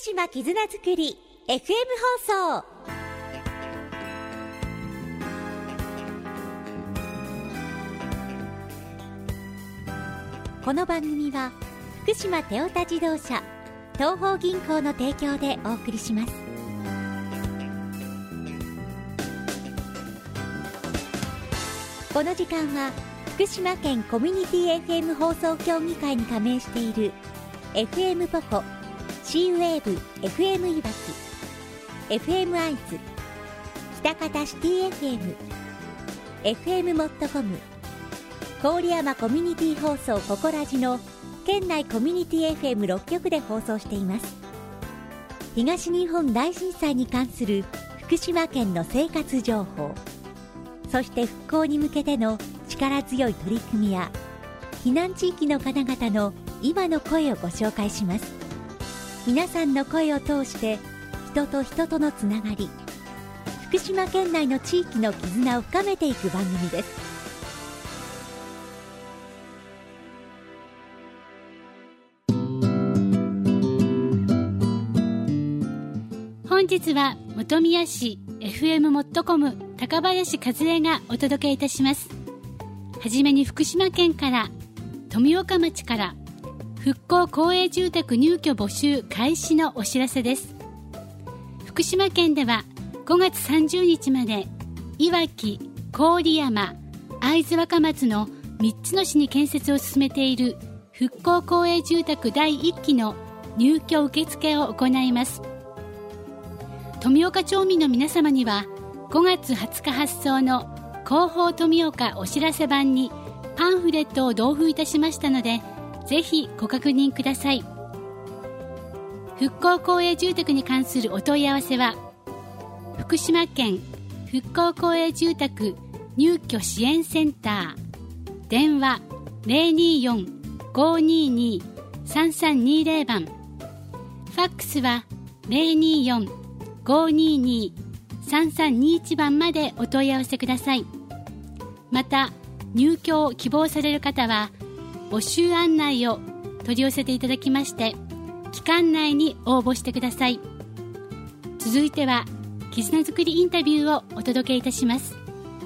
島絆づくり FM 放送。この番組は福島テオタ自動車東邦銀行の提供でお送りします。この時間は福島県コミュニティ FM 放送協議会に加盟している FM ポコ、C ウェーブ FM いわき、 FM アイズ、北方シティ FM、 FM モットコム、郡山コミュニティ放送ココラジの県内コミュニティ FM6 局で放送しています。東日本大震災に関する福島県の生活情報、そして復興に向けての力強い取り組みや避難地域の方々の今の声をご紹介します。皆さんの声を通して人と人とのつながり、福島県内の地域の絆を深めていく番組です。 本日は本宮市 FM モットコム高林和恵がお届けいたします。はじめに福島県から富岡町から復興公営住宅入居募集開始のお知らせです。福島県では5月30日までいわき、郡山、会津若松の3つの市に建設を進めている復興公営住宅第1期の入居受付を行います。富岡町民の皆様には5月20日発送の広報富岡お知らせ版にパンフレットを同封いたしましたので、ぜひご確認ください。復興公営住宅に関するお問い合わせは福島県復興公営住宅入居支援センター、電話 024-522-3320 番、ファックスは 024-522-3321 番までお問い合わせください。また入居を希望される方は募集案内を取り寄せていただきまして、期間内に応募してください。続いては絆づくりインタビューをお届けいたします。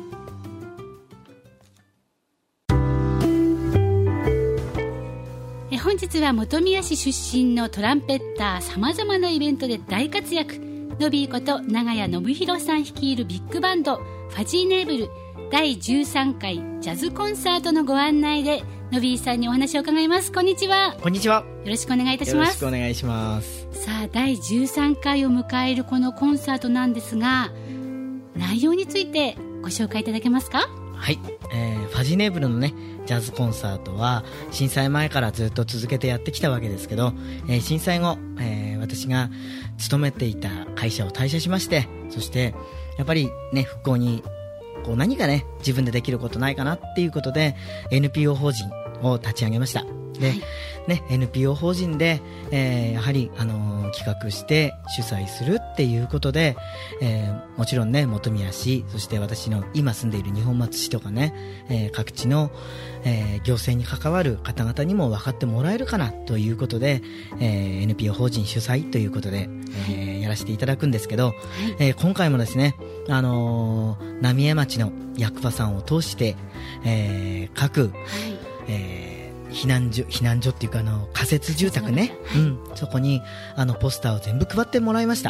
本日は本宮市出身のトランペッター、さまざまなイベントで大活躍、ノビーこと長谷信弘さん率いるビッグバンドファジーネーブル第13回ジャズコンサートのご案内でノビーさんにお話を伺います。こんにちは。 こんにちは。 よろしくお願いいたします。 よろしくお願いします。 さあ、第13回を迎えるこのコンサートなんですが、内容についてご紹介いただけますか？ はい、ファジネーブルのねジャズコンサートは震災前からずっと続けてやってきたわけですけど、震災後、私が勤めていた会社を退社しまして、そしてやっぱりね復興にこう何かね自分でできることないかなっていうことで NPO 法人を立ち上げました。で、はいね、NPO 法人で、やはり、企画して主催するっていうことで、もちろんね本宮市、そして私の今住んでいる二本松市とかね、各地の、行政に関わる方々にも分かってもらえるかなということで、NPO 法人主催ということで、やらせていただくんですけど、今回もですね、浪江町の役場さんを通して、各、避難所っていうか仮設住宅ね、そこにポスターを全部配ってもらいました。はい、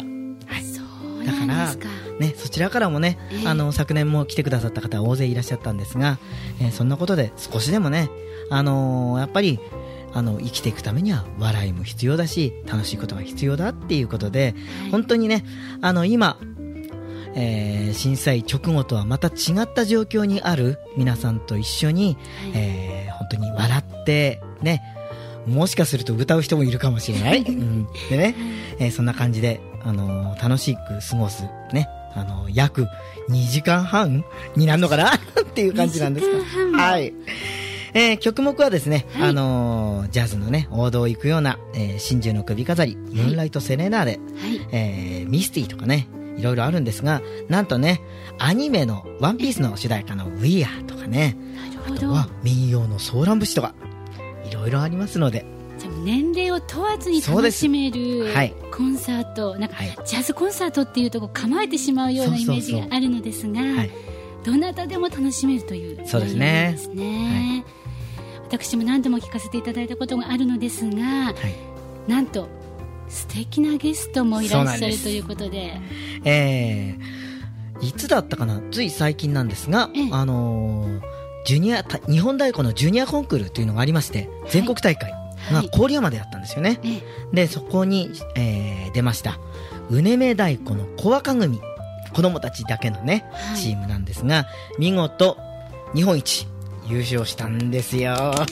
そうなんですか。 だからね、そちらからもね、昨年も来てくださった方大勢いらっしゃったんですが、そんなことで少しでもね、やっぱり生きていくためには笑いも必要だし楽しいことが必要だっていうことで、本当にね今震災直後とはまた違った状況にある皆さんと一緒に、本当に笑ってね、もしかすると歌う人もいるかもしれない、でね、そんな感じで楽しく過ごすね、約2時間半になるのかなっていう感じなんですが、はい、曲目はですね、ジャズのね王道を行くような、真珠の首飾り、ムーンライトセレナーデ、ミスティとかねいろいろあるんですが、なんとねアニメのワンピースの主題歌の We Are とかね、あとは民謡のソーラン節とかいろいろありますので、 じゃあ年齢を問わずに楽しめるはいコンサート、なんかはいジャズコンサートっていうとこう構えてしまうようなイメージがあるのですが、 はいどなたでも楽しめるというそうですね内容ですね。私も何度も聞かせていただいたことがあるのですが、 はいなんと素敵なゲストもいらっしゃるということで、 いつだったかな、つい最近なんですが、 ええ日本太鼓のジュニアコンクールというのがありまして、全国大会が郡山でやったんですよね。でそこに、出ましたうねめ太鼓の小若組、子供たちだけのね、 はいチームなんですが、見事日本一優勝したんですよ。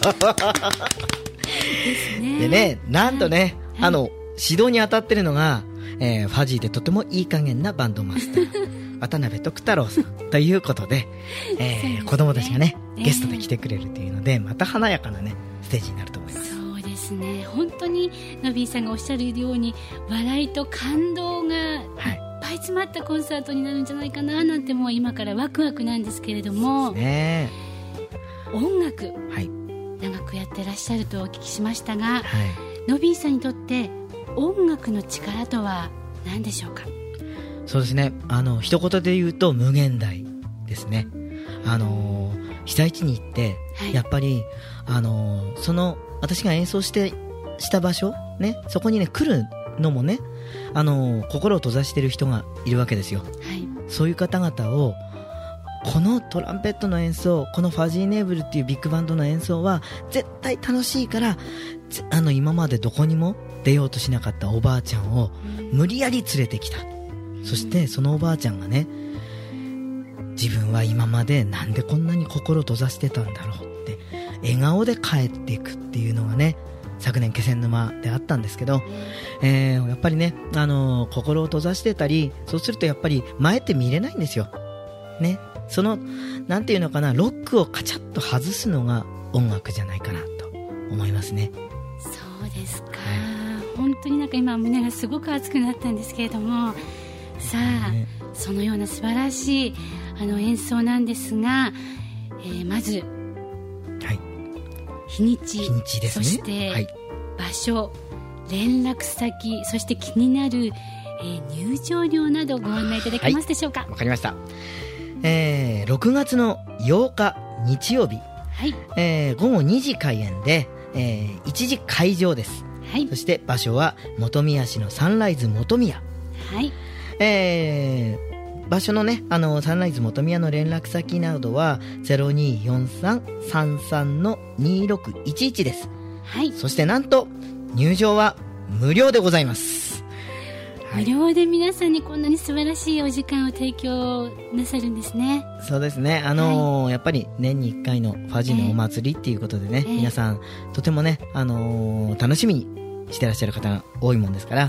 ですね。 でね、なんとね、 はい指導に当たってるのが、ファジーでとてもいい加減なバンドマスター渡辺徳太郎さんということで、 そうですね子供たちがねゲストで来てくれるというので、また華やかなねステージになると思います。 そうですね、本当にノビーさんがおっしゃるように笑いと感動がいっぱい詰まったコンサートになるんじゃないかななんて、もう今からワクワクなんですけれども、 ね音楽はい長くやってらっしゃるとお聞きしましたが、 はい、 ノビーさんにとって音楽の力とは何でしょうか？ そうですね、一言で言うと無限大ですね。被災地に行って、 はいやっぱりその私が演奏した場所ね、そこにね来るのもね、心を閉ざしている人がいるわけですよ。 はいそういう方々を、このトランペットの演奏、このファジーネーブルっていうビッグバンドの演奏は絶対楽しいから、今までどこにも出ようとしなかったおばあちゃんを無理やり連れてきた。そしてそのおばあちゃんがね、自分は今までなんでこんなに心を閉ざしてたんだろうって笑顔で帰っていくっていうのがね、昨年気仙沼であったんですけど、やっぱりね、心を閉ざしてたり、そうするとやっぱり前って見れないんですよね。そのなんていうのかな、ロックをカチャッと外すのが音楽じゃないかなと思いますね。 そうですか、本当になんか今胸がすごく熱くなったんですけれども、さあ、そのような素晴らしい演奏なんですが、まず、 はい、 日にちですね。 そして、 はい、 場所、連絡先、そして気になる、入場料などご案内いただけますでしょうか？ わかりました。6月の8日日曜日、 はい午後2時開演で、1時会場です。 はい、 そして場所は本宮市のサンライズ本宮。 はい、 場所のね、サンライズ本宮の連絡先などは 024333-2611 です。 はい、 そしてなんと入場は無料でございます。 無料で皆さんにこんなに素晴らしいお時間を提供なさるんですね。 そうですね、やっぱり年に1回のファジーのお祭りっていうことでね、皆さんとてもね、楽しみにしてらっしゃる方が多いもんですから、 はい、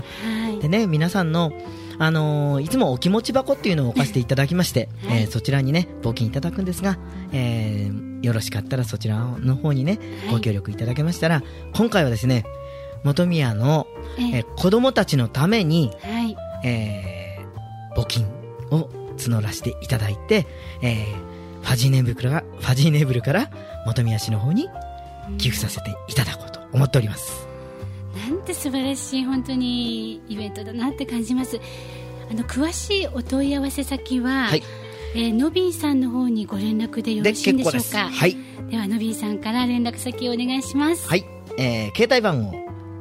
でね、皆さんの、いつもお気持ち箱っていうのを置かせていただきまして、 はいそちらにね募金いただくんですが、よろしかったらそちらの方にね、ご協力いただけましたら、今回はですね、本宮の、子供たちのために、 はい、 募金を募らせていただいて、ファジーネーブルから本宮市の方に寄付させていただこうと思っております。 なんて素晴らしい本当にイベントだなって感じます。詳しいお問い合わせ先は、はい、ノビーさんの方にご連絡でよろしいんでしょうか？ はい、 ではノビーさんから連絡先をお願いします。 はい、携帯番号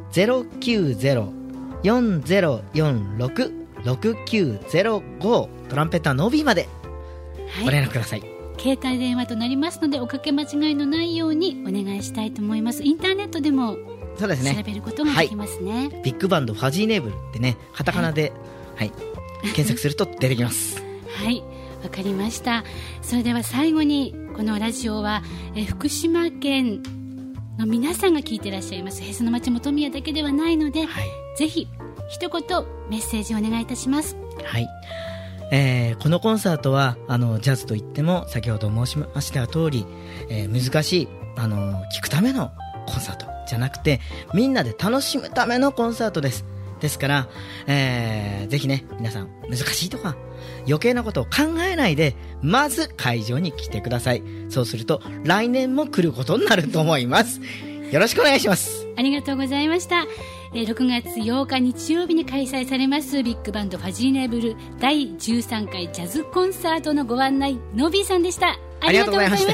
090-4046-6905 トランペッターノビーまでご連絡ください。 携帯電話となりますので、おかけ間違いのないようにお願いしたいと思います。インターネットでもそうですね、 調べることができますね。 ビッグバンドファジーネーブルってね、カタカナで、はい検索すると出てきますはい、わかりました。それでは最後に、このラジオは福島県の皆さんが聞いていらっしゃいますへその町本宮だけではないので、はい、ぜひ一言メッセージをお願いいたします。 はい、このコンサートはジャズといっても先ほど申しました通り、難しい聴くためのコンサートじゃなくて、みんなで楽しむためのコンサートです。ですから、ぜひね、皆さん難しいとか余計なことを考えないで、まず会場に来てください。そうすると来年も来ることになると思います。よろしくお願いします。 ありがとうございました。6月8日日曜日に開催されますビッグバンドファジーネブル第13回ジャズコンサートのご案内、ノビーさんでした。ありがとうございました。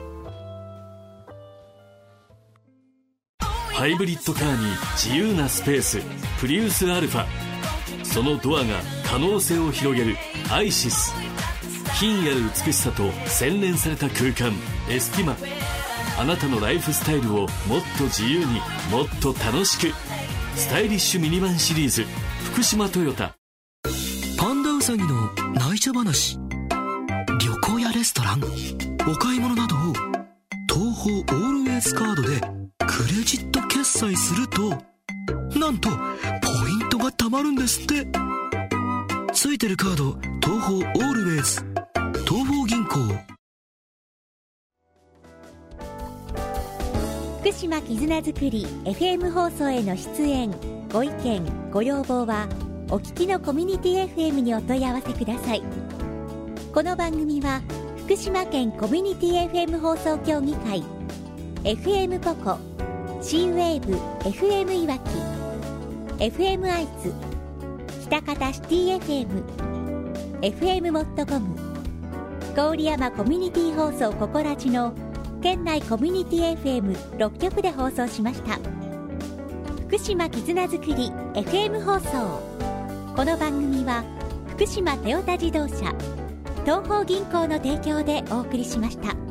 ハイブリッドカーに自由なスペース、プリウスアルファ。そのドアが可能性を広げるアイシス。品ある美しさと洗練された空間、エスティマ。あなたのライフスタイルをもっと自由に、もっと楽しく。スタイリッシュミニバンシリーズ、福島トヨタ。 パンダウサギの内緒話。旅行やレストラン、お買い物などを東宝オールウェイズカードでクレジット決済すると、なんとポイントが貯まるんですって。ついてるカード、東宝オールウェイズ、東宝銀行。 福島絆づくり FM 放送への出演、ご意見ご要望はお聞きのコミュニティ FM にお問い合わせください。この番組は福島県コミュニティ FM 放送協議会、 FM ポコ、 C-WAVE FM いわき、 FM 愛知、喜多方シティ FM、 FM モットコム、郡山コミュニティ放送ココラジの県内コミュニティ FM6 局で放送しました。福島絆づくり FM 放送。この番組は福島トヨタ自動車、東邦銀行の提供でお送りしました。